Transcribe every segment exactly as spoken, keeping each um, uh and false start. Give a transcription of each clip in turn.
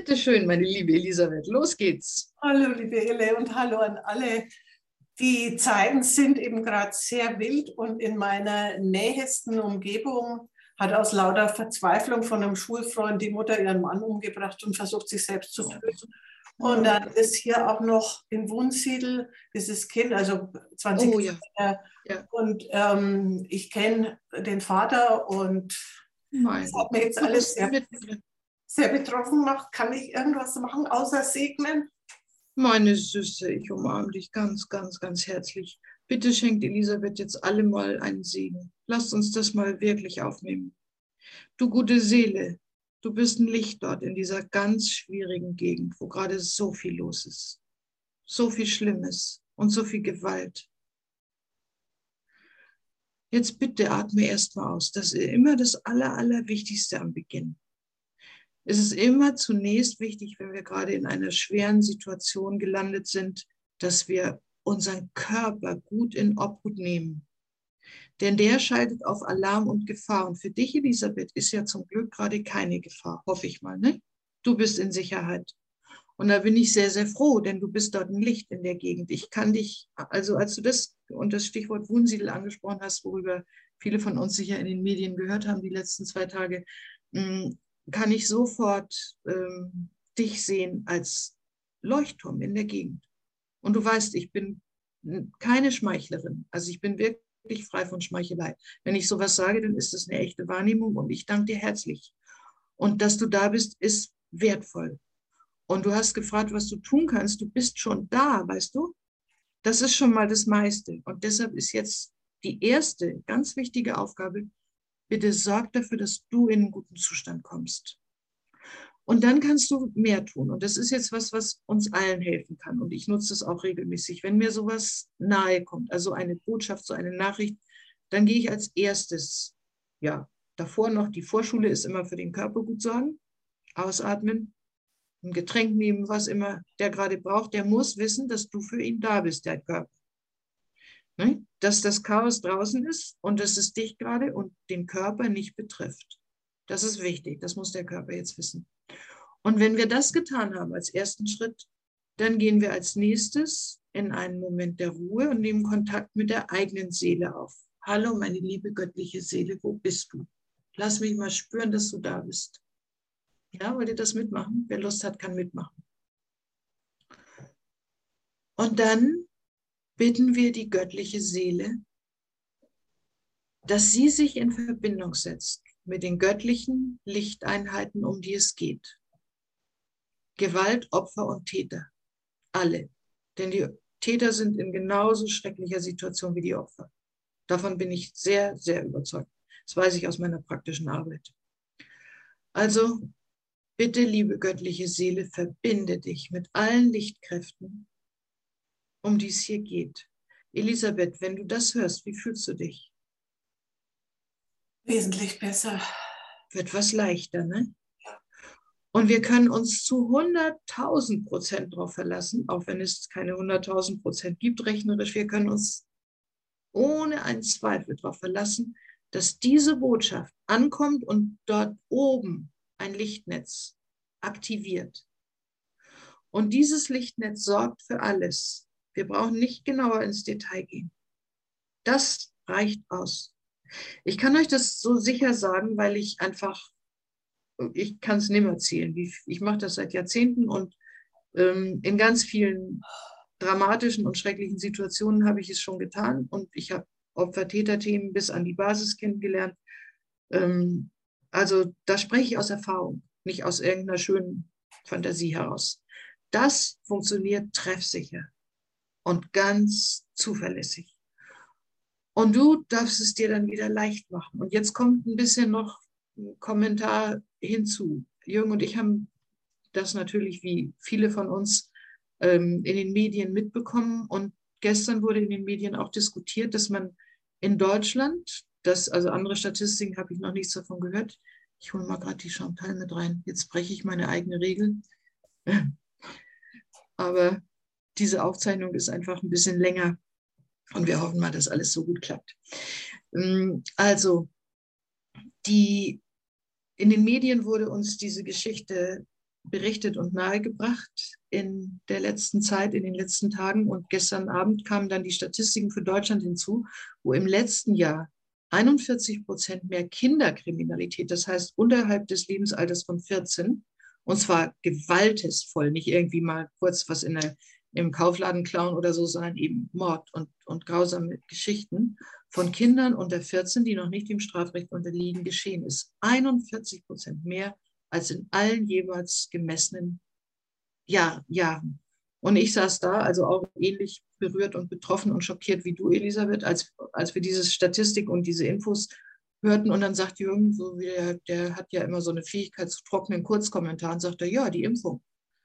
Bitte schön, meine liebe Elisabeth, los geht's. Hallo, liebe Elle, und hallo an alle. Die Zeiten sind eben gerade sehr wild und in meiner nähesten Umgebung hat aus lauter Verzweiflung von einem Schulfreund die Mutter ihren Mann umgebracht und versucht, sich selbst zu töten. Und dann ist hier auch noch in Wunsiedel dieses Kind, also zwanzig Oh ja. Jahre. Ja. Und ähm, ich kenne den Vater und Mein das Gott. hat mir jetzt Du alles bist sehr, mittendrin. sehr betroffen gemacht. Kann ich irgendwas machen, außer segnen? Meine Süße, ich umarme dich ganz, ganz, ganz herzlich. Bitte schenkt Elisabeth jetzt alle mal einen Segen. Lasst uns das mal wirklich aufnehmen. Du gute Seele, du bist ein Licht dort in dieser ganz schwierigen Gegend, wo gerade so viel los ist. So viel Schlimmes und so viel Gewalt. Jetzt bitte atme erst mal aus. Das ist immer das Aller, Allerwichtigste am Beginn. Es ist immer zunächst wichtig, wenn wir gerade in einer schweren Situation gelandet sind, dass wir unseren Körper gut in Obhut nehmen. Denn der schaltet auf Alarm und Gefahr. Und für dich, Elisabeth, ist ja zum Glück gerade keine Gefahr, hoffe ich mal, ne? Du bist in Sicherheit. Und da bin ich sehr, sehr froh, denn du bist dort ein Licht in der Gegend. Ich kann dich, also als du das und das Stichwort Wunsiedel angesprochen hast, worüber viele von uns sicher in den Medien gehört haben die letzten zwei Tage, kann ich sofort ähm, dich sehen als Leuchtturm in der Gegend. Und du weißt, ich bin keine Schmeichlerin. Also ich bin wirklich frei von Schmeichelei. Wenn ich sowas sage, dann ist das eine echte Wahrnehmung und ich danke dir herzlich. Und dass du da bist, ist wertvoll. Und du hast gefragt, was du tun kannst. Du bist schon da, weißt du? Das ist schon mal das meiste. Und deshalb ist jetzt die erste ganz wichtige Aufgabe, bitte sorg dafür, dass du in einen guten Zustand kommst. Und dann kannst du mehr tun. Und das ist jetzt was, was uns allen helfen kann. Und ich nutze es auch regelmäßig. Wenn mir sowas nahe kommt, also eine Botschaft, so eine Nachricht, dann gehe ich als erstes, ja, davor noch, die Vorschule ist immer für den Körper gut sorgen, ausatmen, ein Getränk nehmen, was immer der gerade braucht, der muss wissen, dass du für ihn da bist, der Körper. Ne? Dass das Chaos draußen ist und dass es dich gerade und den Körper nicht betrifft. Das ist wichtig, das muss der Körper jetzt wissen. Und wenn wir das getan haben als ersten Schritt, dann gehen wir als nächstes in einen Moment der Ruhe und nehmen Kontakt mit der eigenen Seele auf. Hallo, meine liebe göttliche Seele, wo bist du? Lass mich mal spüren, dass du da bist. Ja, wollt ihr das mitmachen? Wer Lust hat, kann mitmachen. Und dann bitten wir die göttliche Seele, dass sie sich in Verbindung setzt mit den göttlichen Lichteinheiten, um die es geht. Gewalt, Opfer und Täter. Alle. Denn die Täter sind in genauso schrecklicher Situation wie die Opfer. Davon bin ich sehr, sehr überzeugt. Das weiß ich aus meiner praktischen Arbeit. Also, bitte, liebe göttliche Seele, verbinde dich mit allen Lichtkräften, um die es hier geht. Elisabeth, wenn du das hörst, wie fühlst du dich? Wesentlich besser. Wird was leichter, ne? Und wir können uns zu hunderttausend Prozent darauf verlassen, auch wenn es keine hunderttausend Prozent gibt, rechnerisch. Wir können uns ohne einen Zweifel darauf verlassen, dass diese Botschaft ankommt und dort oben ein Lichtnetz aktiviert. Und dieses Lichtnetz sorgt für alles. Wir brauchen nicht genauer ins Detail gehen. Das reicht aus. Ich kann euch das so sicher sagen, weil ich einfach, ich kann es nicht mehr erzählen. Ich mache das seit Jahrzehnten und ähm, in ganz vielen dramatischen und schrecklichen Situationen habe ich es schon getan und ich habe Opfer-Täter-Themen bis an die Basis kennengelernt. Ähm, also da spreche ich aus Erfahrung, nicht aus irgendeiner schönen Fantasie heraus. Das funktioniert treffsicher und ganz zuverlässig. Und du darfst es dir dann wieder leicht machen. Und jetzt kommt ein bisschen noch ein Kommentar hinzu. Jürgen und ich haben das natürlich wie viele von uns ähm, in den Medien mitbekommen. Und gestern wurde in den Medien auch diskutiert, dass man in Deutschland, das, also andere Statistiken habe ich noch nichts davon gehört. Ich hole mal gerade die Chantal mit rein. Jetzt breche ich meine eigene Regel. Aber diese Aufzeichnung ist einfach ein bisschen länger. Und wir hoffen mal, dass alles so gut klappt. Also, die, in den Medien wurde uns diese Geschichte berichtet und nahegebracht in der letzten Zeit, in den letzten Tagen. Und gestern Abend kamen dann die Statistiken für Deutschland hinzu, wo im letzten Jahr einundvierzig Prozent mehr Kinderkriminalität, das heißt unterhalb des Lebensalters von vierzehn, und zwar gewaltesvoll, nicht irgendwie mal kurz was in der, im Kaufladen klauen oder so, sondern eben Mord und, und grausame Geschichten von Kindern unter vierzehn, die noch nicht dem Strafrecht unterliegen, geschehen ist. einundvierzig Prozent mehr als in allen jeweils gemessenen Jahr, Jahren. Und ich saß da, also auch ähnlich berührt und betroffen und schockiert wie du, Elisabeth, als, als wir diese Statistik und diese Infos hörten. Und dann sagt Jürgen, so wie der, der hat ja immer so eine Fähigkeit zu trockenen Kurzkommentaren, sagt er, ja, die Impfung.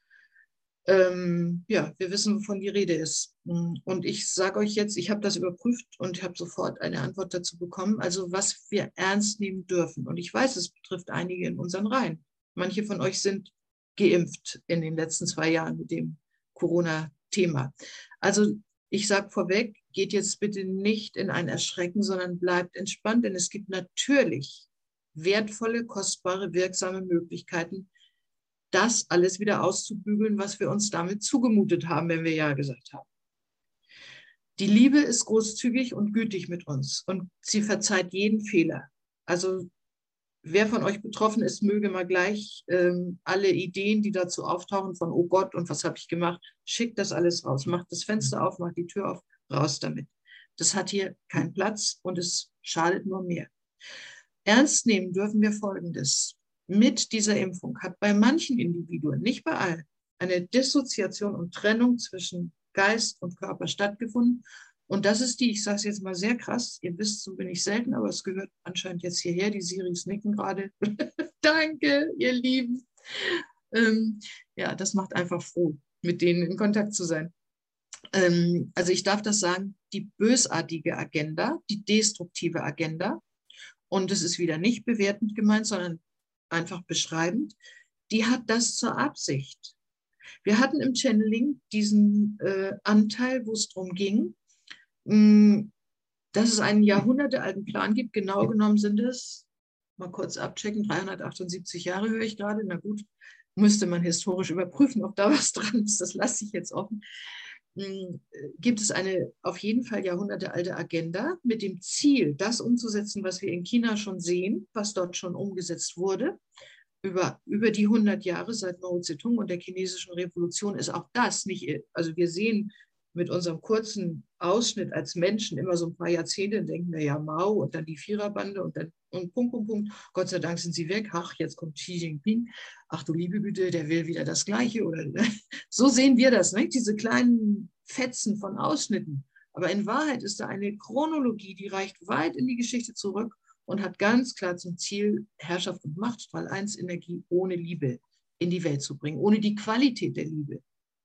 Ähm, ja, wir wissen, wovon die Rede ist. Und ich sage euch jetzt, ich habe das überprüft und habe sofort eine Antwort dazu bekommen, also was wir ernst nehmen dürfen. Und ich weiß, es betrifft einige in unseren Reihen. Manche von euch sind geimpft in den letzten zwei Jahren mit dem Corona-Thema. Also ich sage vorweg, geht jetzt bitte nicht in ein Erschrecken, sondern bleibt entspannt, denn es gibt natürlich wertvolle, kostbare, wirksame Möglichkeiten, das alles wieder auszubügeln, was wir uns damit zugemutet haben, wenn wir Ja gesagt haben. Die Liebe ist großzügig und gütig mit uns und sie verzeiht jeden Fehler. Also wer von euch betroffen ist, möge mal gleich ähm, alle Ideen, die dazu auftauchen, von oh Gott und was habe ich gemacht, schickt das alles raus, macht das Fenster auf, macht die Tür auf, raus damit. Das hat hier keinen Platz und es schadet nur mehr. Ernst nehmen dürfen wir Folgendes. Mit dieser Impfung hat bei manchen Individuen, nicht bei allen, eine Dissoziation und Trennung zwischen Geist und Körper stattgefunden. Und das ist die, ich sage es jetzt mal sehr krass, ihr wisst, so bin ich selten, aber es gehört anscheinend jetzt hierher, die Siris nicken gerade. Danke, ihr Lieben. Ähm, ja, das macht einfach froh, mit denen in Kontakt zu sein. Ähm, also ich darf das sagen, die bösartige Agenda, die destruktive Agenda, und es ist wieder nicht bewertend gemeint, sondern einfach beschreibend, die hat das zur Absicht. Wir hatten im Channeling diesen äh, Anteil, wo es darum ging, mh, dass es einen jahrhundertealten Plan gibt. Genau genommen sind es, mal kurz abchecken, dreihundertachtundsiebzig Jahre höre ich gerade. Na gut, müsste man historisch überprüfen, ob da was dran ist. Das lasse ich jetzt offen. Mh, gibt es eine auf jeden Fall jahrhundertealte Agenda mit dem Ziel, das umzusetzen, was wir in China schon sehen, was dort schon umgesetzt wurde. Über, über die hundert Jahre seit Mao Zedong und der chinesischen Revolution ist auch das nicht, also wir sehen mit unserem kurzen Ausschnitt als Menschen immer so ein paar Jahrzehnte, denken wir ja Mao und dann die Viererbande und dann und Punkt, Punkt, Punkt. Gott sei Dank sind sie weg. Ach, jetzt kommt Xi Jinping. Ach du liebe Güte, der will wieder das Gleiche. Oder so sehen wir das, ne? Diese kleinen Fetzen von Ausschnitten. Aber in Wahrheit ist da eine Chronologie, die reicht weit in die Geschichte zurück und hat ganz klar zum Ziel, Herrschaft und Macht, Strahl eins Energie ohne Liebe in die Welt zu bringen, ohne die Qualität der Liebe.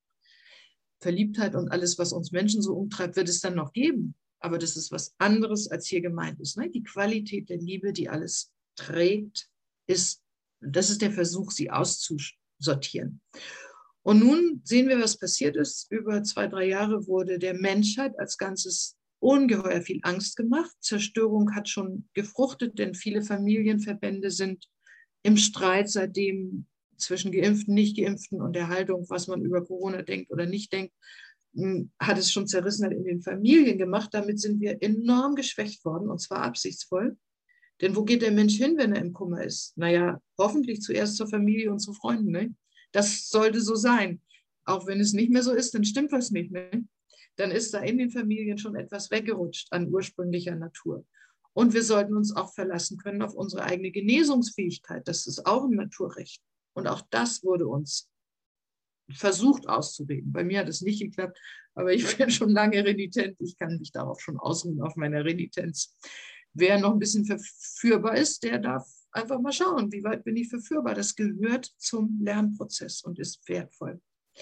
Verliebtheit und alles, was uns Menschen so umtreibt, wird es dann noch geben. Aber das ist was anderes, als hier gemeint ist. Ne? Die Qualität der Liebe, die alles trägt, ist, das ist der Versuch, sie auszusortieren. Und nun sehen wir, was passiert ist. Über zwei, drei Jahre wurde der Menschheit als Ganzes ungeheuer viel Angst gemacht. Zerstörung hat schon gefruchtet, denn viele Familienverbände sind im Streit seitdem zwischen Geimpften, Nicht-Geimpften und der Haltung, was man über Corona denkt oder nicht denkt, hat es schon Zerrissenheit in den Familien gemacht. Damit sind wir enorm geschwächt worden, und zwar absichtsvoll. Denn wo geht der Mensch hin, wenn er im Kummer ist? Naja, hoffentlich zuerst zur Familie und zu Freunden. Ne? Das sollte so sein. Auch wenn es nicht mehr so ist, dann stimmt was nicht. Ne? Dann ist da in den Familien schon etwas weggerutscht an ursprünglicher Natur. Und wir sollten uns auch verlassen können auf unsere eigene Genesungsfähigkeit. Das ist auch ein Naturrecht. Und auch das wurde uns versucht auszureden. Bei mir hat es nicht geklappt, aber ich bin schon lange renitent. Ich kann mich darauf schon ausruhen, auf meiner Renitenz. Wer noch ein bisschen verführbar ist, der darf einfach mal schauen, wie weit bin ich verführbar. Das gehört zum Lernprozess und ist wertvoll.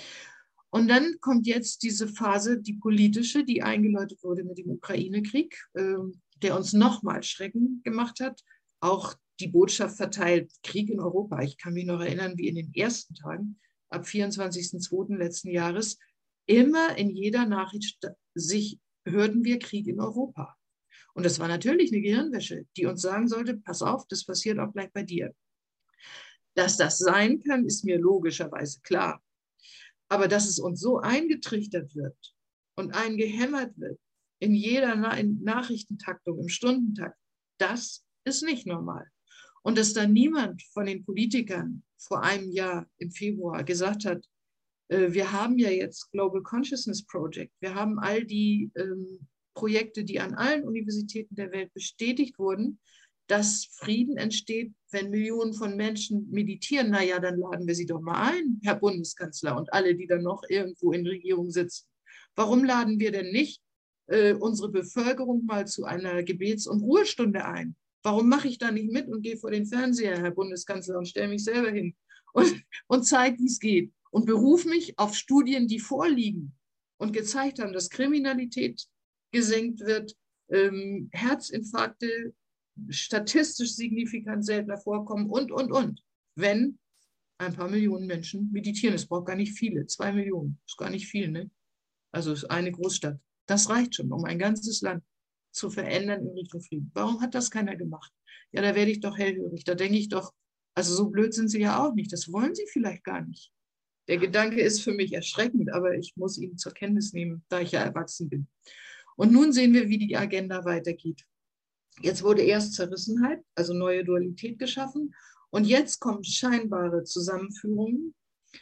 Und dann kommt jetzt diese Phase, die politische, die eingeläutet wurde mit dem Ukraine-Krieg, äh, der uns nochmal Schrecken gemacht hat. Auch die Botschaft verteilt, Krieg in Europa. Ich kann mich noch erinnern, wie in den ersten Tagen, ab vierundzwanzigsten zweiten letzten Jahres, immer in jeder Nachricht sich hörten wir Krieg in Europa. Und das war natürlich eine Gehirnwäsche, die uns sagen sollte, pass auf, das passiert auch gleich bei dir. Dass das sein kann, ist mir logischerweise klar. Aber dass es uns so eingetrichtert wird und eingehämmert wird in jeder Na- in Nachrichtentaktung, im Stundentakt, das ist nicht normal. Und dass da niemand von den Politikern vor einem Jahr im Februar gesagt hat, äh, wir haben ja jetzt Global Consciousness Project, wir haben all die ähm, Projekte, die an allen Universitäten der Welt bestätigt wurden, dass Frieden entsteht, wenn Millionen von Menschen meditieren. Na ja, dann laden wir sie doch mal ein, Herr Bundeskanzler und alle, die dann noch irgendwo in Regierung sitzen. Warum laden wir denn nicht äh, unsere Bevölkerung mal zu einer Gebets- und Ruhestunde ein? Warum mache ich da nicht mit und gehe vor den Fernseher, Herr Bundeskanzler, und stelle mich selber hin und, und zeige, wie es geht und berufe mich auf Studien, die vorliegen und gezeigt haben, dass Kriminalität gesenkt wird, ähm, Herzinfarkte statistisch signifikant seltener vorkommen und, und, und. Wenn ein paar Millionen Menschen meditieren. Es braucht gar nicht viele. Zwei Millionen ist gar nicht viel, ne? Also ist eine Großstadt. Das reicht schon, um ein ganzes Land zu verändern in Richtung Frieden. Warum hat das keiner gemacht? Ja, da werde ich doch hellhörig. Da denke ich doch, also so blöd sind sie ja auch nicht. Das wollen sie vielleicht gar nicht. Der Gedanke ist für mich erschreckend, aber ich muss ihn zur Kenntnis nehmen, da ich ja erwachsen bin. Und nun sehen wir, wie die Agenda weitergeht. Jetzt wurde erst Zerrissenheit, also neue Dualität geschaffen. Und jetzt kommen scheinbare Zusammenführungen.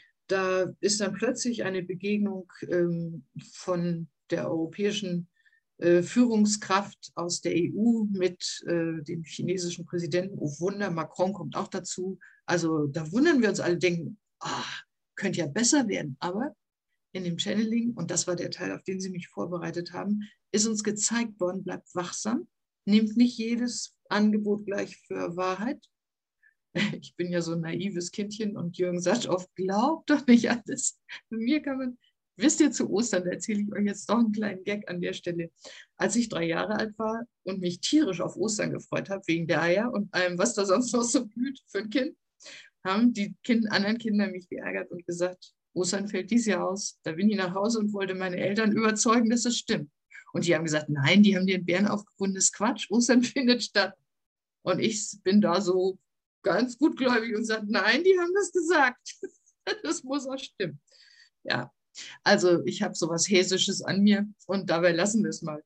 Da ist dann plötzlich eine Begegnung ähm, von der europäischen äh, Führungskraft aus der E U mit äh, dem chinesischen Präsidenten. Oh Wunder, Macron kommt auch dazu. Also da wundern wir uns alle, denken, ah, könnte ja besser werden. Aber in dem Channeling, und das war der Teil, auf den Sie mich vorbereitet haben, ist uns gezeigt worden, bleibt wachsam, nimmt nicht jedes Angebot gleich für Wahrheit. Ich bin ja so ein naives Kindchen und Jürgen sagt oft, glaubt doch nicht alles. Bei mir kann man, wisst ihr, zu Ostern, da erzähle ich euch jetzt doch einen kleinen Gag an der Stelle. Als ich drei Jahre alt war und mich tierisch auf Ostern gefreut habe, wegen der Eier und allem, was da sonst noch so blüht für ein Kind, haben die kind, anderen Kinder mich geärgert und gesagt, Ostern fällt dieses Jahr aus. Da bin ich nach Hause und wollte meine Eltern überzeugen, dass es stimmt. Und die haben gesagt, nein, die haben den Bären aufgebunden, das ist Quatsch, Ostern findet statt. Und ich bin da so ganz gutgläubig und sage, nein, die haben das gesagt. Das muss auch stimmen. Ja, also ich habe so was Häsisches an mir und dabei lassen wir es mal.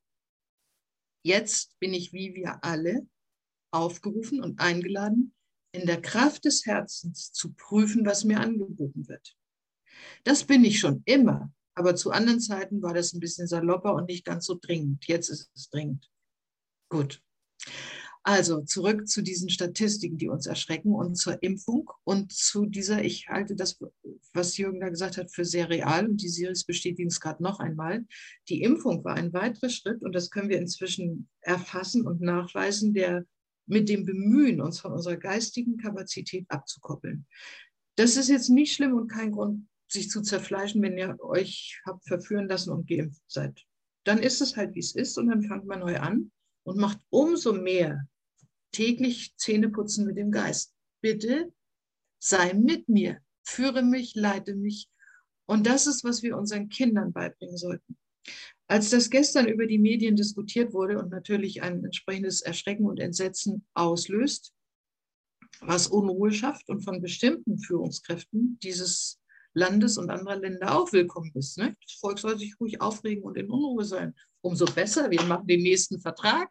Jetzt bin ich wie wir alle aufgerufen und eingeladen, in der Kraft des Herzens zu prüfen, was mir angeboten wird. Das bin ich schon immer, aber zu anderen Zeiten war das ein bisschen salopper und nicht ganz so dringend. Jetzt ist es dringend. Gut. Also zurück zu diesen Statistiken, die uns erschrecken und zur Impfung und zu dieser, ich halte das, was Jürgen da gesagt hat, für sehr real und die Siris bestätigen es gerade noch einmal. Die Impfung war ein weiterer Schritt und das können wir inzwischen erfassen und nachweisen, der mit dem Bemühen, uns von unserer geistigen Kapazität abzukoppeln. Das ist jetzt nicht schlimm und kein Grund, sich zu zerfleischen, wenn ihr euch habt verführen lassen und geimpft seid. Dann ist es halt, wie es ist und dann fangt man neu an und macht umso mehr täglich Zähneputzen mit dem Geist. Bitte sei mit mir, führe mich, leite mich. Und das ist, was wir unseren Kindern beibringen sollten. Als das gestern über die Medien diskutiert wurde und natürlich ein entsprechendes Erschrecken und Entsetzen auslöst, was Unruhe schafft und von bestimmten Führungskräften dieses Landes und anderer Länder auch willkommen ist. Ne? Das Volk soll sich ruhig aufregen und in Unruhe sein. Umso besser, wir machen den nächsten Vertrag.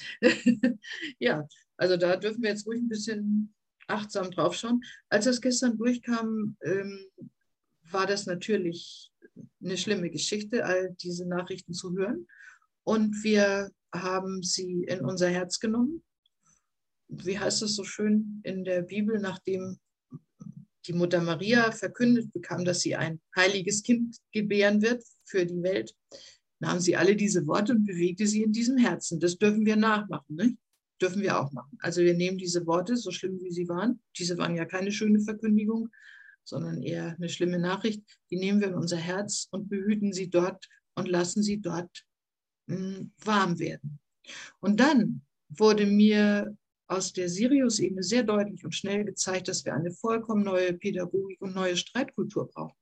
Ja, also da dürfen wir jetzt ruhig ein bisschen achtsam drauf schauen. Als das gestern durchkam, ähm, war das natürlich eine schlimme Geschichte, all diese Nachrichten zu hören. Und wir haben sie in unser Herz genommen. Wie heißt es so schön in der Bibel, nachdem die Mutter Maria verkündet bekam, dass sie ein heiliges Kind gebären wird für die Welt, nahm sie alle diese Worte und bewegte sie in diesem Herzen. Das dürfen wir nachmachen, ne? Dürfen wir auch machen. Also wir nehmen diese Worte, so schlimm wie sie waren, diese waren ja keine schöne Verkündigung, sondern eher eine schlimme Nachricht, die nehmen wir in unser Herz und behüten sie dort und lassen sie dort mh, warm werden. Und dann wurde mir aus der Sirius-Ebene sehr deutlich und schnell gezeigt, dass wir eine vollkommen neue Pädagogik und neue Streitkultur brauchen.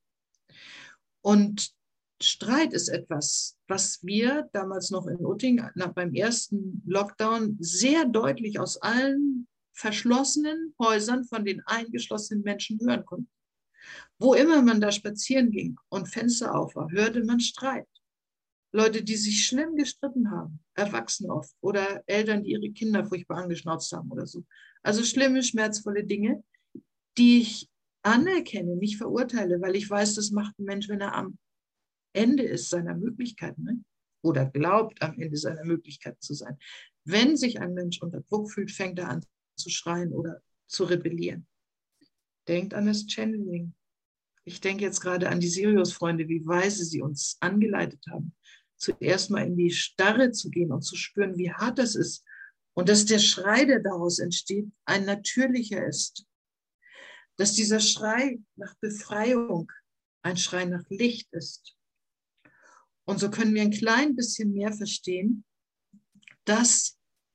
Und Streit ist etwas, was wir damals noch in Utting nach, beim ersten Lockdown sehr deutlich aus allen verschlossenen Häusern von den eingeschlossenen Menschen hören konnten. Wo immer man da spazieren ging und Fenster auf war, hörte man Streit. Leute, die sich schlimm gestritten haben, Erwachsene oft, oder Eltern, die ihre Kinder furchtbar angeschnauzt haben oder so. Also schlimme, schmerzvolle Dinge, die ich anerkenne, nicht verurteile, weil ich weiß, das macht ein Mensch, wenn er am Ende ist seiner Möglichkeiten, ne? Oder glaubt, am Ende seiner Möglichkeiten zu sein. Wenn sich ein Mensch unter Druck fühlt, fängt er an zu schreien oder zu rebellieren. Denkt an das Channeling. Ich denke jetzt gerade an die Sirius-Freunde, wie weise sie uns angeleitet haben, zuerst mal in die Starre zu gehen und zu spüren, wie hart das ist. Und dass der Schrei, der daraus entsteht, ein natürlicher ist. Dass dieser Schrei nach Befreiung ein Schrei nach Licht ist. Und so können wir ein klein bisschen mehr verstehen, dass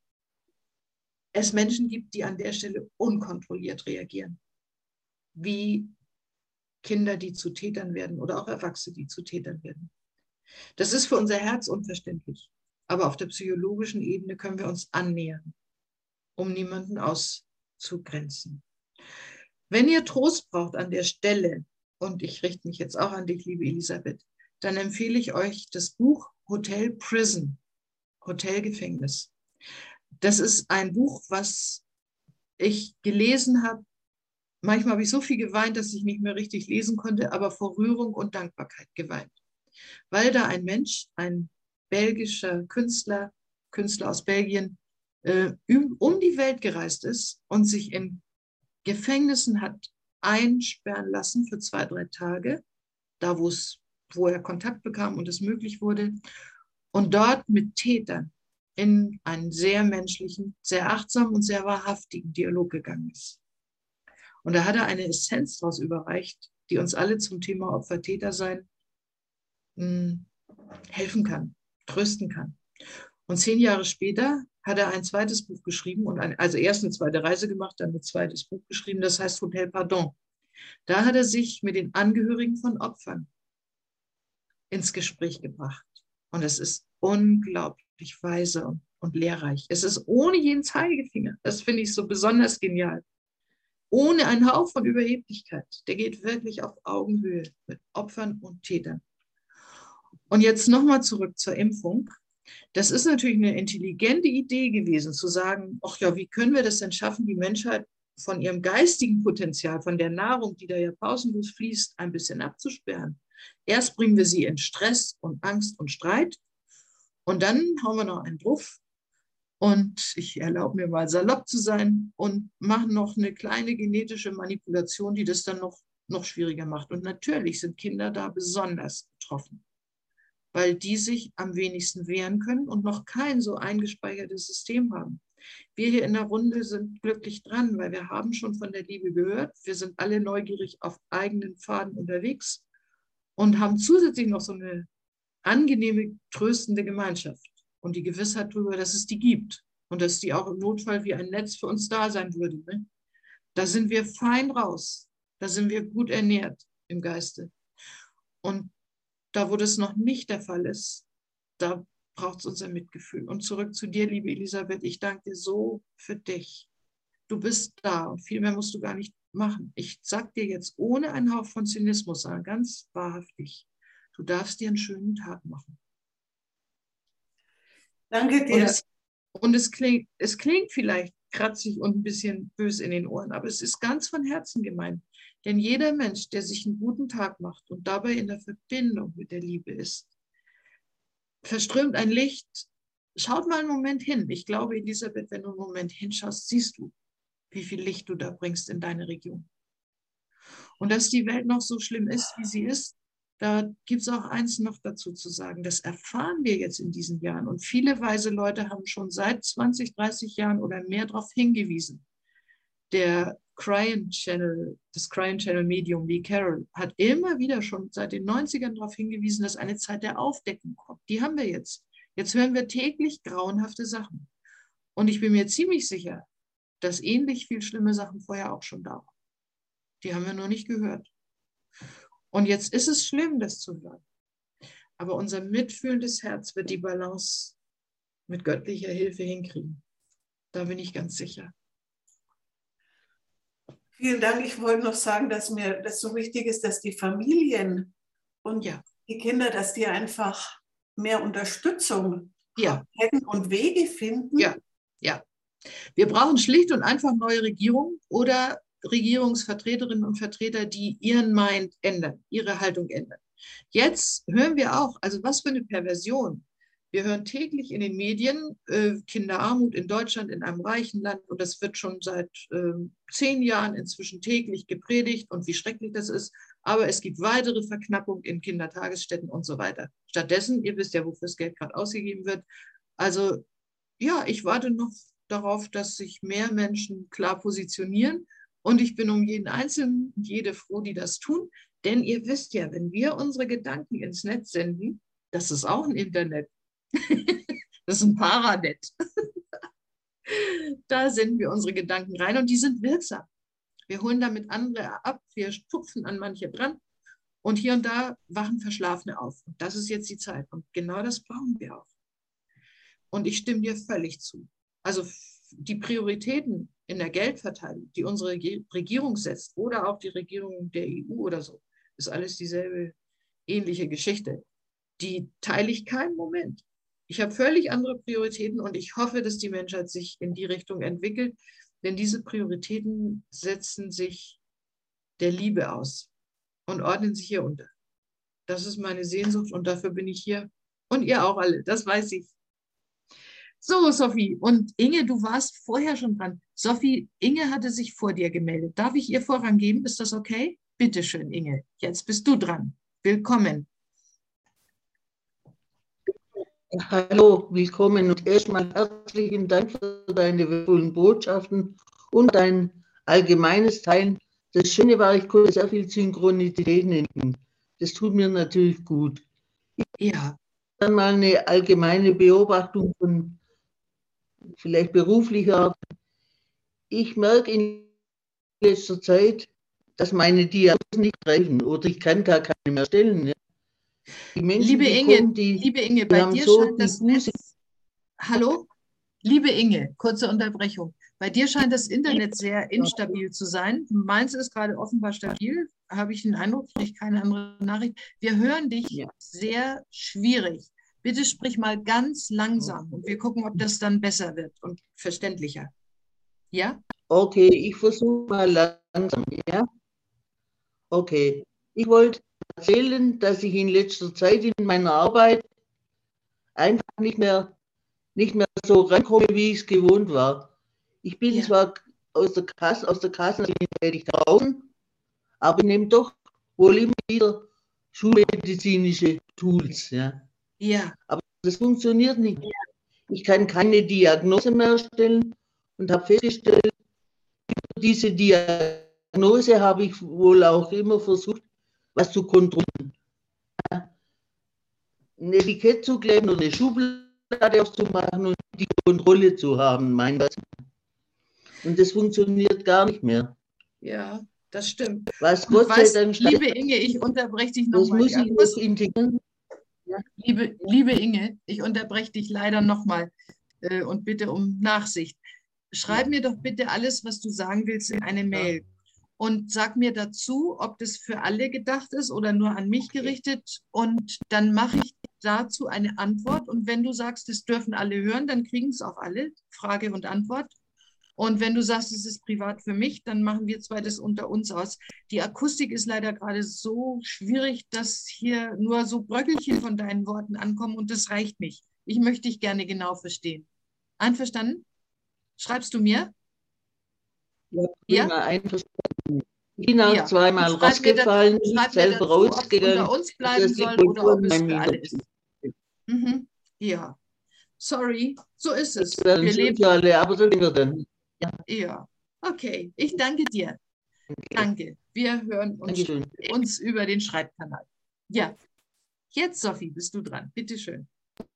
es Menschen gibt, die an der Stelle unkontrolliert reagieren. Wie Kinder, die zu Tätern werden oder auch Erwachsene, die zu Tätern werden. Das ist für unser Herz unverständlich. Aber auf der psychologischen Ebene können wir uns annähern, um niemanden auszugrenzen. Wenn ihr Trost braucht an der Stelle, und ich richte mich jetzt auch an dich, liebe Elisabeth, dann empfehle ich euch das Buch Hotel Prison, Hotelgefängnis. Das ist ein Buch, was ich gelesen habe. Manchmal habe ich so viel geweint, dass ich nicht mehr richtig lesen konnte, aber vor Rührung und Dankbarkeit geweint. Weil da ein Mensch, ein belgischer Künstler, Künstler aus Belgien, äh, um die Welt gereist ist und sich in Gefängnissen hat einsperren lassen für zwei, drei Tage, da wo es, wo er Kontakt bekam und es möglich wurde, und dort mit Tätern in einen sehr menschlichen, sehr achtsamen und sehr wahrhaftigen Dialog gegangen ist. Und da hat er eine Essenz daraus überreicht, die uns alle zum Thema Opfer-Täter-Sein helfen kann, trösten kann. Und zehn Jahre später hat er ein zweites Buch geschrieben, und ein, also erst eine zweite Reise gemacht, dann ein zweites Buch geschrieben, das heißt Hotel Pardon. Da hat er sich mit den Angehörigen von Opfern ins Gespräch gebracht. Und es ist unglaublich weise und, und lehrreich. Es ist ohne jeden Zeigefinger. Das finde ich so besonders genial. Ohne einen Hauch von Überheblichkeit. Der geht wirklich auf Augenhöhe mit Opfern und Tätern. Und jetzt nochmal zurück zur Impfung. Das ist natürlich eine intelligente Idee gewesen, zu sagen, ach ja, wie können wir das denn schaffen, die Menschheit von ihrem geistigen Potenzial, von der Nahrung, die da ja pausenlos fließt, ein bisschen abzusperren. Erst bringen wir sie in Stress und Angst und Streit und dann hauen wir noch einen drauf. Und ich erlaube mir mal salopp zu sein und machen noch eine kleine genetische Manipulation, die das dann noch, noch schwieriger macht. Und natürlich sind Kinder da besonders betroffen, weil die sich am wenigsten wehren können und noch kein so eingespeichertes System haben. Wir hier in der Runde sind glücklich dran, weil wir haben schon von der Liebe gehört. Wir sind alle neugierig auf eigenen Pfaden unterwegs und haben zusätzlich noch so eine angenehme, tröstende Gemeinschaft und die Gewissheit darüber, dass es die gibt und dass die auch im Notfall wie ein Netz für uns da sein würde. Ne? Da sind wir fein raus. Da sind wir gut ernährt im Geiste. Und da, wo das noch nicht der Fall ist, da braucht es unser Mitgefühl. Und zurück zu dir, liebe Elisabeth, ich danke dir so für dich. Du bist da und viel mehr musst du gar nicht machen. Ich sage dir jetzt ohne einen Hauch von Zynismus, sondern ganz wahrhaftig, du darfst dir einen schönen Tag machen. Danke dir. Und es, und es klingt, es klingt vielleicht kratzig und ein bisschen böse in den Ohren, aber es ist ganz von Herzen gemeint. Denn jeder Mensch, der sich einen guten Tag macht und dabei in der Verbindung mit der Liebe ist, verströmt ein Licht. Schaut mal einen Moment hin. Ich glaube, Elisabeth, wenn du einen Moment hinschaust, siehst du, wie viel Licht du da bringst in deine Region. Und dass die Welt noch so schlimm ist, wie sie ist, da gibt es auch eins noch dazu zu sagen. Das erfahren wir jetzt in diesen Jahren. Und viele weise Leute haben schon seit zwanzig, dreißig Jahren oder mehr darauf hingewiesen. Der Cryon Channel, das Cryon Channel Medium Lee Carroll hat immer wieder schon seit den neunzigern darauf hingewiesen, dass eine Zeit der Aufdeckung kommt. Die haben wir jetzt. Jetzt hören wir täglich grauenhafte Sachen. Und ich bin mir ziemlich sicher, dass ähnlich viel schlimme Sachen vorher auch schon da waren. Die haben wir nur nicht gehört. Und jetzt ist es schlimm, das zu hören. Aber unser mitfühlendes Herz wird die Balance mit göttlicher Hilfe hinkriegen. Da bin ich ganz sicher. Vielen Dank. Ich wollte noch sagen, dass mir das so wichtig ist, dass die Familien und Ja, die Kinder, dass die einfach mehr Unterstützung ja, hätten und Wege finden. ja, ja. Wir brauchen schlicht und einfach neue Regierungen oder Regierungsvertreterinnen und Vertreter, die ihren Mind ändern, ihre Haltung ändern. Jetzt hören wir auch, also was für eine Perversion. Wir hören täglich in den Medien äh, Kinderarmut in Deutschland, in einem reichen Land, und das wird schon seit äh, zehn Jahren inzwischen täglich gepredigt und wie schrecklich das ist. Aber es gibt weitere Verknappung in Kindertagesstätten und so weiter. Stattdessen, ihr wisst ja, wofür das Geld gerade ausgegeben wird. Also ja, ich warte noch darauf, dass sich mehr Menschen klar positionieren. Und ich bin um jeden Einzelnen und jede froh, die das tun. Denn ihr wisst ja, wenn wir unsere Gedanken ins Netz senden, das ist auch ein Internet. Das ist ein Paranet. Da senden wir unsere Gedanken rein und die sind wirksam. Wir holen damit andere ab, wir tupfen an manche dran und hier und da wachen Verschlafene auf. Und das ist jetzt die Zeit. Und genau das brauchen wir auch. Und ich stimme dir völlig zu. Also die Prioritäten in der Geldverteilung, die unsere Regierung setzt oder auch die Regierung der E U oder so, ist alles dieselbe ähnliche Geschichte. Die teile ich keinen Moment. Ich habe völlig andere Prioritäten und ich hoffe, dass die Menschheit sich in die Richtung entwickelt, denn diese Prioritäten setzen sich der Liebe aus und ordnen sich hier unter. Das ist meine Sehnsucht und dafür bin ich hier und ihr auch alle, das weiß ich. So, Sophie. Und Inge, du warst vorher schon dran. Sophie, Inge hatte sich vor dir gemeldet. Darf ich ihr Vorrang geben? Ist das okay? Bitte schön, Inge. Jetzt bist du dran. Willkommen. Hallo, willkommen und erstmal herzlichen Dank für deine wertvollen Botschaften und dein allgemeines Teilen. Das Schöne war, ich konnte sehr viel Synchronität nehmen. Das tut mir natürlich gut. Ja. Dann mal eine allgemeine Beobachtung von vielleicht beruflicher Art. Ich merke in letzter Zeit, dass meine Diagnosen nicht greifen oder ich kann gar keine mehr stellen. Ja. Die Menschen, liebe die Inge, kommen, die, liebe Inge, die bei haben dir so scheint das diffuse. Netz. Hallo? Liebe Inge, kurze Unterbrechung. Bei dir scheint das Internet sehr instabil zu sein. Meins ist gerade offenbar stabil. Habe ich den Eindruck, kriege ich keine andere Nachricht. Wir hören dich Ja. sehr schwierig. Bitte sprich mal ganz langsam und wir gucken, ob das dann besser wird und verständlicher. Ja? Okay, ich versuche mal langsam, ja? Okay. Ich wollte erzählen, dass ich in letzter Zeit in meiner Arbeit einfach nicht mehr, nicht mehr so rankomme, wie ich es gewohnt war. Ich bin Ja. zwar aus der Kasse, aus der Kasse tätig draußen, aber ich nehme doch wohl immer wieder schulmedizinische Tools, ja. Ja. Aber das funktioniert nicht. Ich kann keine Diagnose mehr stellen und habe festgestellt, diese Diagnose habe ich wohl auch immer versucht, was zu kontrollieren. Ein Etikett zu kleben oder eine Schublade aufzumachen und die Kontrolle zu haben, mein Gott. Und das funktioniert gar nicht mehr. Ja, das stimmt. Was Und Gott sei weißt, Dank, liebe Inge, ich unterbreche dich das nochmal. muss Ja? ich noch integrieren. Ja. Liebe, liebe Inge, ich unterbreche dich leider nochmal äh, und bitte um Nachsicht. Schreib mir doch bitte alles, was du sagen willst, in eine Mail. Und sag mir dazu, ob das für alle gedacht ist oder nur an mich gerichtet. Und dann mache ich dazu eine Antwort. Und wenn du sagst, es dürfen alle hören, dann kriegen es auch alle. Frage und Antwort. Und wenn du sagst, es ist privat für mich, dann machen wir zwei das unter uns aus. Die Akustik ist leider gerade so schwierig, dass hier nur so Bröckelchen von deinen Worten ankommen und das reicht nicht. Ich möchte dich gerne genau verstehen. Einverstanden? Schreibst du mir? Ja, Ja? prima, einverstanden. Ich bin auch Ja. zweimal Und schreib mir, da, rausgefallen, nicht schreib mir selber dazu, ob es rausgegangen, unter uns bleiben dass die soll oder Kultur ob es mein für alle Minus ist. Mhm. Ja. Sorry, so ist es. ist. Wir leben. Für alle, aber so sind wir dann. Ja. Ja. Okay, ich danke dir. Danke. Wir hören uns, uns über den Schreibkanal. Ja, jetzt, Sophie, bist du dran. Bitte schön.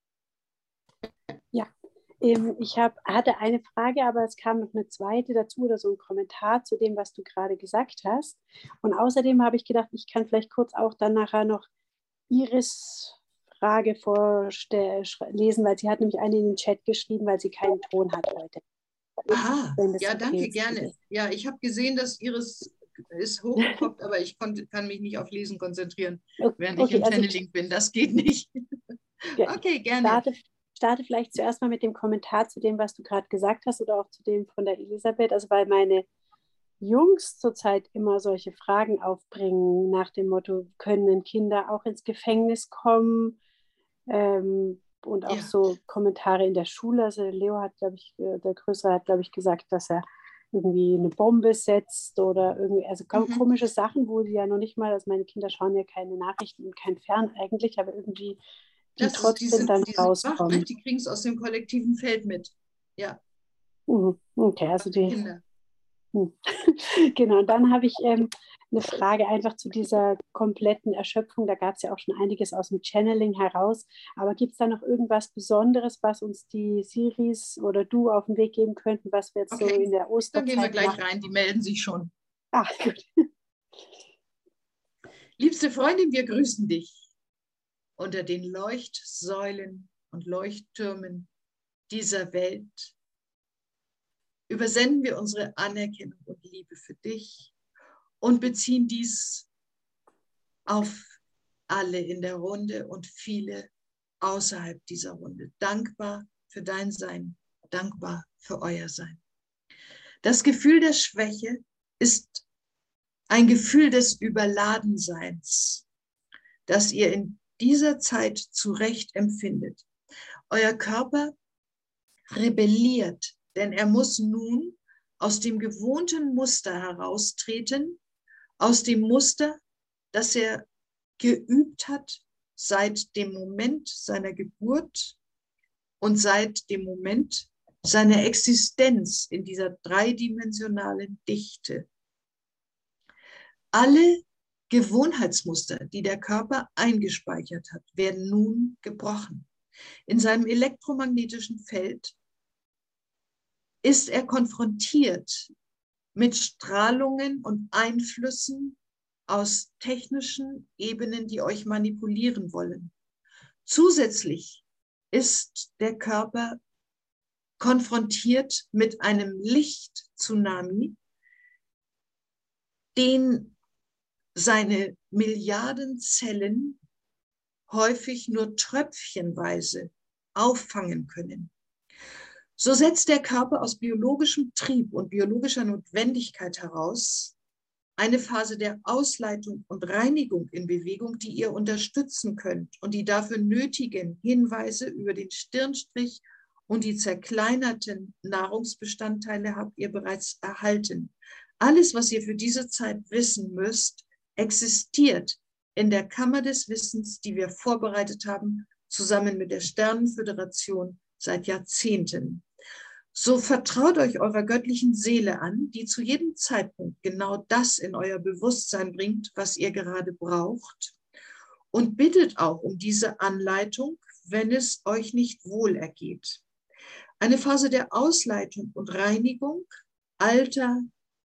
Ja, ähm, ich hab, hatte eine Frage, aber es kam noch eine zweite dazu oder so ein Kommentar zu dem, was du gerade gesagt hast. Und außerdem habe ich gedacht, ich kann vielleicht kurz auch dann nachher noch Iris Frage vorlesen, weil sie hat nämlich eine in den Chat geschrieben, weil sie keinen Ton hat heute. Aha, wenn das ja, okay danke, ist. gerne. Ja, ich habe gesehen, dass Iris ist hochgepoppt, aber ich konnte, kann mich nicht auf Lesen konzentrieren, während ich Okay, im also ich, Channeling bin. Das geht nicht. Okay, gerne. Starte, starte vielleicht zuerst mal mit dem Kommentar zu dem, was du gerade gesagt hast oder auch zu dem von der Elisabeth. Also weil meine Jungs zurzeit immer solche Fragen aufbringen nach dem Motto, können Kinder auch ins Gefängnis kommen? Ähm, und auch Ja. so Kommentare in der Schule. Also Leo hat, glaube ich, äh, der Größere hat, glaube ich, gesagt, dass er irgendwie eine Bombe setzt oder irgendwie, also Mhm. komische Sachen, wo die ja noch nicht mal, also meine Kinder schauen ja keine Nachrichten und kein Fern eigentlich, aber irgendwie die Das ist, trotzdem die sind, dann die sind wach, rauskommen. ne? Die kriegen es aus dem kollektiven Feld mit. Ja, Mhm. Okay, also die Kinder. Hm. Genau, und dann habe ich ähm, eine Frage einfach zu dieser kompletten Erschöpfung. Da gab es ja auch schon einiges aus dem Channeling heraus. Aber gibt es da noch irgendwas Besonderes, was uns die Siris oder du auf den Weg geben könnten, was wir jetzt so Okay, in der dann gehen wir Osterzeit gleich machen? rein. Die melden sich schon. Ach, gut. Liebste Freundin, wir grüßen dich. Unter den Leuchtsäulen und Leuchttürmen dieser Welt übersenden wir unsere Anerkennung und Liebe für dich und beziehen dies auf alle in der Runde und viele außerhalb dieser Runde. Dankbar für dein Sein, dankbar für euer Sein. Das Gefühl der Schwäche ist ein Gefühl des Überladenseins, das ihr in dieser Zeit zu Recht empfindet. Euer Körper rebelliert, denn er muss nun aus dem gewohnten Muster heraustreten, aus dem Muster, das er geübt hat seit dem Moment seiner Geburt und seit dem Moment seiner Existenz in dieser dreidimensionalen Dichte. Alle Gewohnheitsmuster, die der Körper eingespeichert hat, werden nun gebrochen. In seinem elektromagnetischen Feld ist er konfrontiert mit Strahlungen und Einflüssen aus technischen Ebenen, die euch manipulieren wollen. Zusätzlich ist der Körper konfrontiert mit einem Licht-Tsunami, den seine Milliarden Zellen häufig nur tröpfchenweise auffangen können. So setzt der Körper aus biologischem Trieb und biologischer Notwendigkeit heraus eine Phase der Ausleitung und Reinigung in Bewegung, die ihr unterstützen könnt, und die dafür nötigen Hinweise über den Stirnstrich und die zerkleinerten Nahrungsbestandteile habt ihr bereits erhalten. Alles, was ihr für diese Zeit wissen müsst, existiert in der Kammer des Wissens, die wir vorbereitet haben, zusammen mit der Sternenföderation seit Jahrzehnten. So vertraut euch eurer göttlichen Seele an, die zu jedem Zeitpunkt genau das in euer Bewusstsein bringt, was ihr gerade braucht, und bittet auch um diese Anleitung, wenn es euch nicht wohl ergeht. Eine Phase der Ausleitung und Reinigung alter,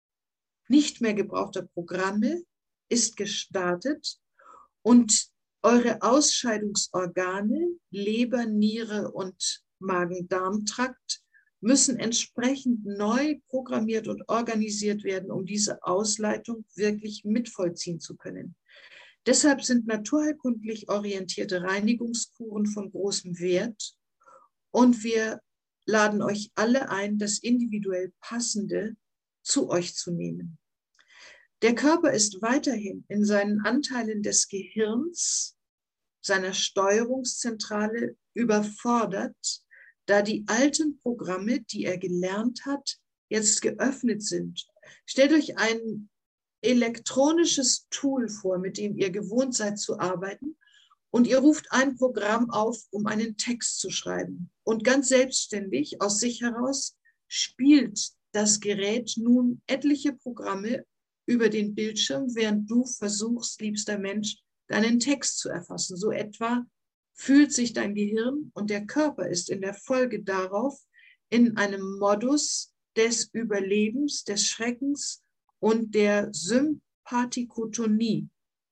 nicht mehr gebrauchter Programme ist gestartet und eure Ausscheidungsorgane, Leber, Niere und Magen-Darm-Trakt müssen entsprechend neu programmiert und organisiert werden, um diese Ausleitung wirklich mitvollziehen zu können. Deshalb sind naturheilkundlich orientierte Reinigungskuren von großem Wert, und wir laden euch alle ein, das individuell Passende zu euch zu nehmen. Der Körper ist weiterhin in seinen Anteilen des Gehirns, seiner Steuerungszentrale, überfordert, da die alten Programme, die er gelernt hat, jetzt geöffnet sind. Stellt euch ein elektronisches Tool vor, mit dem ihr gewohnt seid zu arbeiten, und ihr ruft ein Programm auf, um einen Text zu schreiben. Und ganz selbstständig aus sich heraus spielt das Gerät nun etliche Programme über den Bildschirm, während du versuchst, liebster Mensch, deinen Text zu erfassen. So etwa fühlt sich dein Gehirn, und der Körper ist in der Folge darauf in einem Modus des Überlebens, des Schreckens und der Sympathikotonie.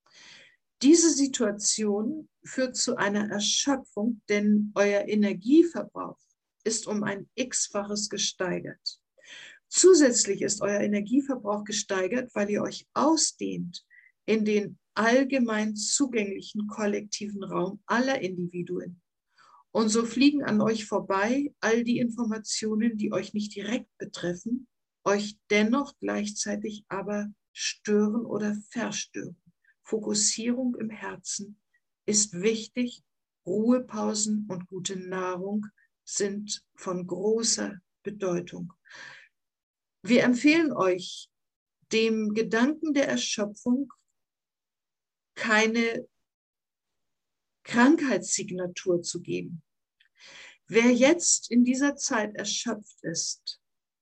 Diese Situation führt zu einer Erschöpfung, denn euer Energieverbrauch ist um ein X-faches gesteigert. Zusätzlich ist euer Energieverbrauch gesteigert, weil ihr euch ausdehnt in den allgemein zugänglichen kollektiven Raum aller Individuen. Und so fliegen an euch vorbei all die Informationen, die euch nicht direkt betreffen, euch dennoch gleichzeitig aber stören oder verstören. Fokussierung im Herzen ist wichtig. Ruhepausen und gute Nahrung sind von großer Bedeutung. Wir empfehlen euch, dem Gedanken der Erschöpfung keine Krankheitssignatur zu geben. Wer jetzt in dieser Zeit erschöpft ist,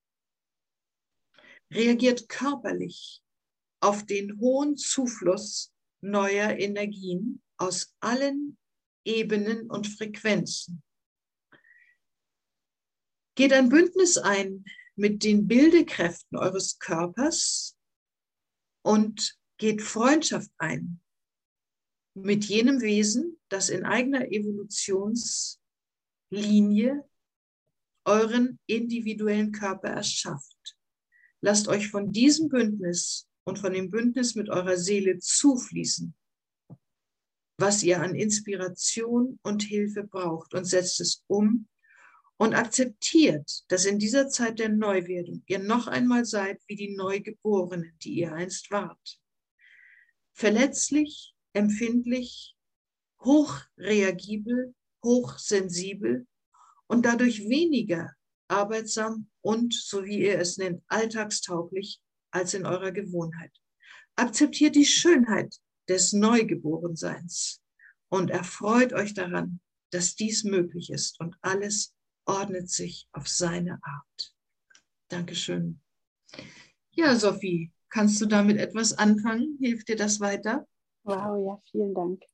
reagiert körperlich auf den hohen Zufluss neuer Energien aus allen Ebenen und Frequenzen. Geht ein Bündnis ein mit den Bildekräften eures Körpers und geht Freundschaft ein mit jenem Wesen, das in eigener Evolutionslinie euren individuellen Körper erschafft. Lasst euch von diesem Bündnis und von dem Bündnis mit eurer Seele zufließen, was ihr an Inspiration und Hilfe braucht, und setzt es um und akzeptiert, dass in dieser Zeit der Neuwerdung ihr noch einmal seid wie die Neugeborenen, die ihr einst wart. Verletzlich, empfindlich, hochreagibel, hochsensibel und dadurch weniger arbeitsam und, so wie ihr es nennt, alltagstauglich als in eurer Gewohnheit. Akzeptiert die Schönheit des Neugeborenseins und erfreut euch daran, dass dies möglich ist, und alles ordnet sich auf seine Art. Dankeschön. Ja, Sophie, kannst du damit etwas anfangen? Hilft dir das weiter? Wow, ja, vielen Dank.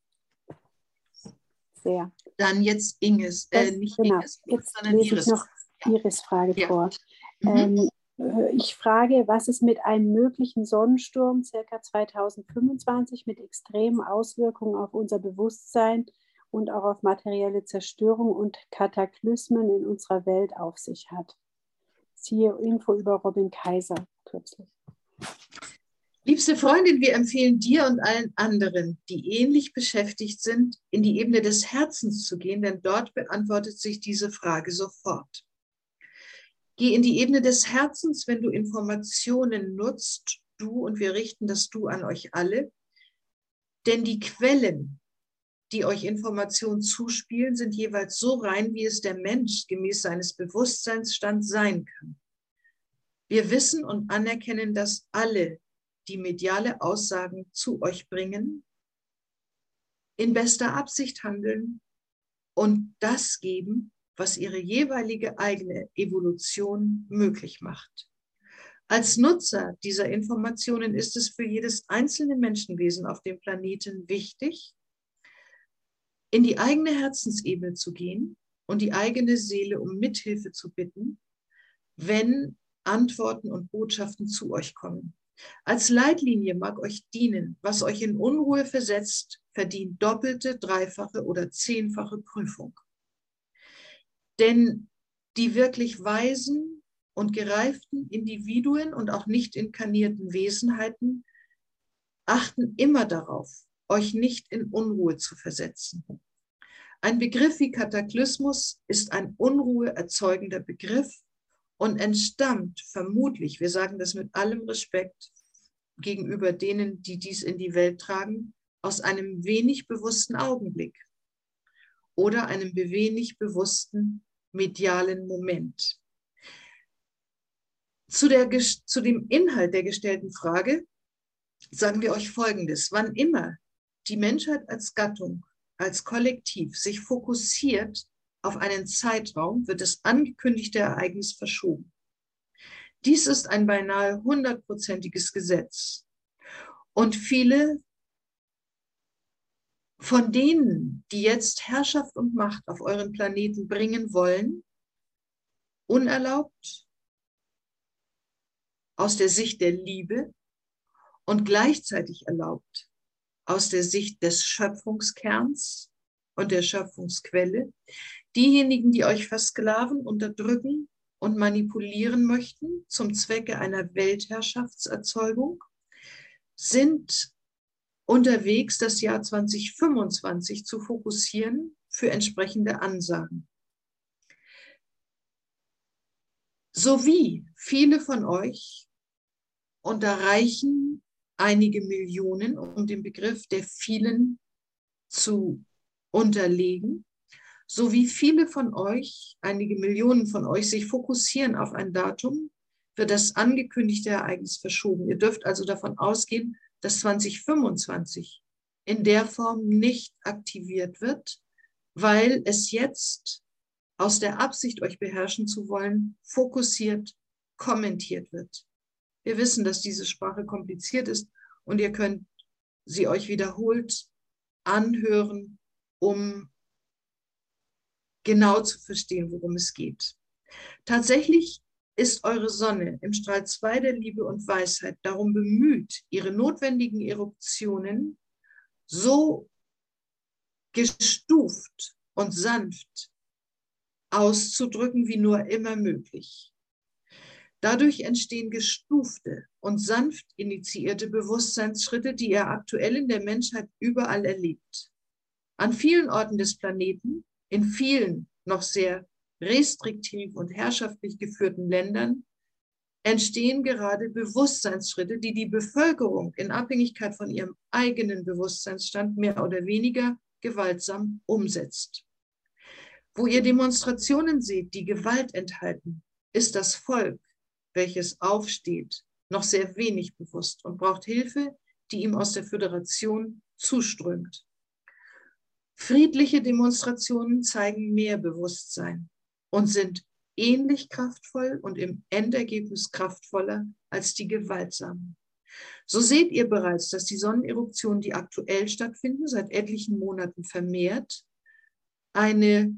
Sehr. Dann jetzt Inges, äh, Das, nicht genau. Inges, Jetzt sondern lese Iris. ich noch Iris Frage Ja. vor. Mhm. Ähm, ich frage, was ist mit einem möglichen Sonnensturm ca. zweitausendfünfundzwanzig mit extremen Auswirkungen auf unser Bewusstsein und auch auf materielle Zerstörung und Kataklysmen in unserer Welt auf sich hat? Siehe Info über Robin Kaiser kürzlich. Liebste Freundin, wir empfehlen dir und allen anderen, die ähnlich beschäftigt sind, in die Ebene des Herzens zu gehen, denn dort beantwortet sich diese Frage sofort. Geh in die Ebene des Herzens, wenn du Informationen nutzt, du, und wir richten das Du an euch alle, denn die Quellen, die euch Informationen zuspielen, sind jeweils so rein, wie es der Mensch gemäß seines Bewusstseinsstands sein kann. Wir wissen und anerkennen, dass alle, die mediale Aussagen zu euch bringen, in bester Absicht handeln und das geben, was ihre jeweilige eigene Evolution möglich macht. Als Nutzer dieser Informationen ist es für jedes einzelne Menschenwesen auf dem Planeten wichtig, in die eigene Herzensebene zu gehen und die eigene Seele um Mithilfe zu bitten, wenn Antworten und Botschaften zu euch kommen. Als Leitlinie mag euch dienen: was euch in Unruhe versetzt, verdient doppelte, dreifache oder zehnfache Prüfung. Denn die wirklich weisen und gereiften Individuen und auch nicht inkarnierten Wesenheiten achten immer darauf, euch nicht in Unruhe zu versetzen. Ein Begriff wie Kataklysmus ist ein Unruhe erzeugender Begriff und entstammt vermutlich, wir sagen das mit allem Respekt gegenüber denen, die dies in die Welt tragen, aus einem wenig bewussten Augenblick oder einem wenig bewussten medialen Moment. Zu, der, zu dem Inhalt der gestellten Frage sagen wir euch Folgendes: Wann immer die Menschheit als Gattung, als Kollektiv sich fokussiert auf einen Zeitraum, wird das angekündigte Ereignis verschoben. Dies ist ein beinahe hundertprozentiges Gesetz. Und viele von denen, die jetzt Herrschaft und Macht auf euren Planeten bringen wollen, unerlaubt, aus der Sicht der Liebe und gleichzeitig erlaubt, aus der Sicht des Schöpfungskerns und der Schöpfungsquelle, diejenigen, die euch versklaven, unterdrücken und manipulieren möchten zum Zwecke einer Weltherrschaftserzeugung, sind unterwegs, das Jahr zweitausendfünfundzwanzig zu fokussieren für entsprechende Ansagen. Sowie viele von euch, und da reichen einige Millionen, um den Begriff der vielen zu unterlegen, sowie viele von euch, einige Millionen von euch, sich fokussieren auf ein Datum, wird das angekündigte Ereignis verschoben. Ihr dürft also davon ausgehen, dass zweitausendfünfundzwanzig in der Form nicht aktiviert wird, weil es jetzt aus der Absicht, euch beherrschen zu wollen, fokussiert, kommentiert wird. Wir wissen, dass diese Sprache kompliziert ist und ihr könnt sie euch wiederholt anhören, um genau zu verstehen, worum es geht. Tatsächlich ist eure Sonne im Strahl zwei der Liebe und Weisheit darum bemüht, ihre notwendigen Eruptionen so gestuft und sanft auszudrücken, wie nur immer möglich. Dadurch entstehen gestufte und sanft initiierte Bewusstseinsschritte, die ihr aktuell in der Menschheit überall erlebt. An vielen Orten des Planeten, in vielen noch sehr restriktiv und herrschaftlich geführten Ländern, entstehen gerade Bewusstseinsschritte, die die Bevölkerung in Abhängigkeit von ihrem eigenen Bewusstseinsstand mehr oder weniger gewaltsam umsetzt. Wo ihr Demonstrationen seht, die Gewalt enthalten, ist das Volk, welches aufsteht, noch sehr wenig bewusst und braucht Hilfe, die ihm aus der Föderation zuströmt. Friedliche Demonstrationen zeigen mehr Bewusstsein und sind ähnlich kraftvoll und im Endergebnis kraftvoller als die gewaltsamen. So seht ihr bereits, dass die Sonneneruptionen, die aktuell stattfinden, seit etlichen Monaten vermehrt, eine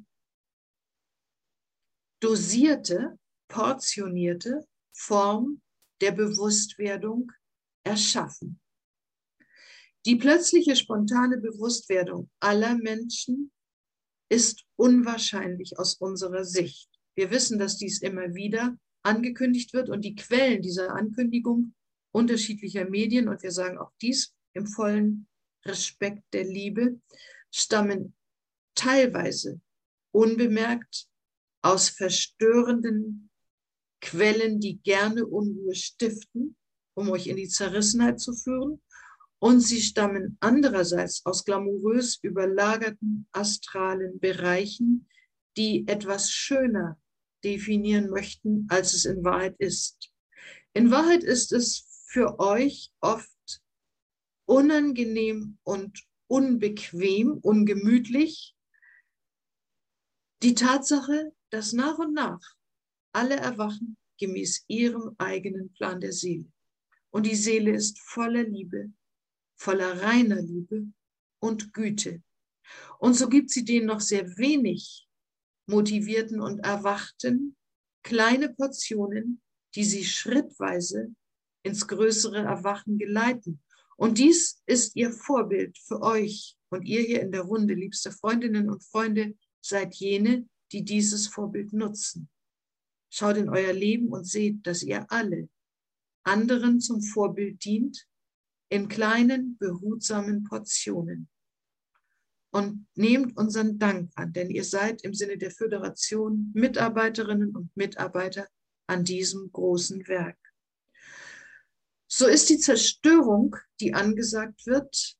dosierte, portionierte Form der Bewusstwerdung erschaffen. Die plötzliche, spontane Bewusstwerdung aller Menschen ist unwahrscheinlich aus unserer Sicht. Wir wissen, dass dies immer wieder angekündigt wird und die Quellen dieser Ankündigung unterschiedlicher Medien, und wir sagen auch dies im vollen Respekt der Liebe, stammen teilweise unbemerkt aus verstörenden Quellen, die gerne Unruhe stiften, um euch in die Zerrissenheit zu führen. Und sie stammen andererseits aus glamourös überlagerten astralen Bereichen, die etwas schöner definieren möchten, als es in Wahrheit ist. In Wahrheit ist es für euch oft unangenehm und unbequem, ungemütlich, die Tatsache, dass nach und nach alle erwachen gemäß ihrem eigenen Plan der Seele. Und die Seele ist voller Liebe, voller reiner Liebe und Güte. Und so gibt sie den noch sehr wenig motivierten und erwachten kleine Portionen, die sie schrittweise ins größere Erwachen geleiten. Und dies ist ihr Vorbild für euch. Und ihr hier in der Runde, liebste Freundinnen und Freunde, seid jene, die dieses Vorbild nutzen. Schaut in euer Leben und seht, dass ihr alle anderen zum Vorbild dient, in kleinen, behutsamen Portionen. Und nehmt unseren Dank an, denn ihr seid im Sinne der Föderation Mitarbeiterinnen und Mitarbeiter an diesem großen Werk. So ist die Zerstörung, die angesagt wird,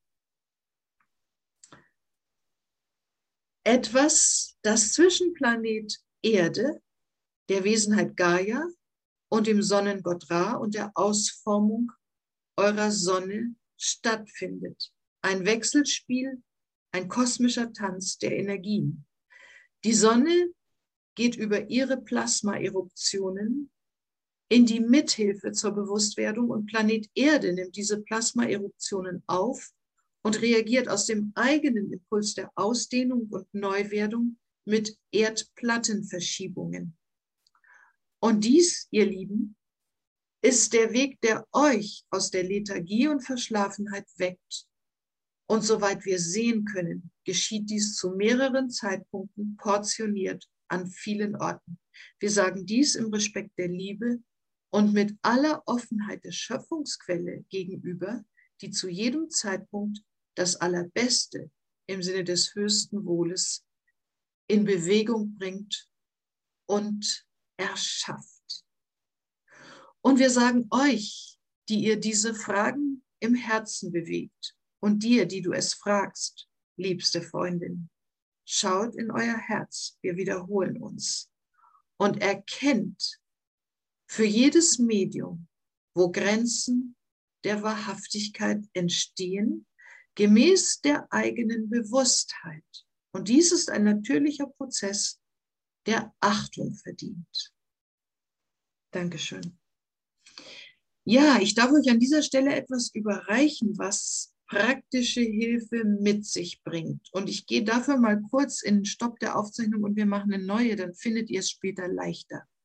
etwas, das zwischen Planet Erde, der Wesenheit Gaia und dem Sonnengott Ra und der Ausformung eurer Sonne stattfindet. Ein Wechselspiel, ein kosmischer Tanz der Energien. Die Sonne geht über ihre Plasmaeruptionen in die Mithilfe zur Bewusstwerdung und Planet Erde nimmt diese Plasmaeruptionen auf und reagiert aus dem eigenen Impuls der Ausdehnung und Neuwerdung mit Erdplattenverschiebungen. Und dies, ihr Lieben, ist der Weg, der euch aus der Lethargie und Verschlafenheit weckt. Und soweit wir sehen können, geschieht dies zu mehreren Zeitpunkten portioniert an vielen Orten. Wir sagen dies im Respekt der Liebe und mit aller Offenheit der Schöpfungsquelle gegenüber, die zu jedem Zeitpunkt das Allerbeste im Sinne des höchsten Wohles in Bewegung bringt und erschafft. Und wir sagen euch, die ihr diese Fragen im Herzen bewegt, und dir, die du es fragst, liebste Freundin, schaut in euer Herz, wir wiederholen uns, und erkennt für jedes Medium, wo Grenzen der Wahrhaftigkeit entstehen, gemäß der eigenen Bewusstheit. Und dies ist ein natürlicher Prozess, der Achtung verdient. Dankeschön. Ja, ich darf euch an dieser Stelle etwas überreichen, was praktische Hilfe mit sich bringt. Und ich gehe dafür mal kurz in den Stopp der Aufzeichnung und wir machen eine neue, dann findet ihr es später leichter.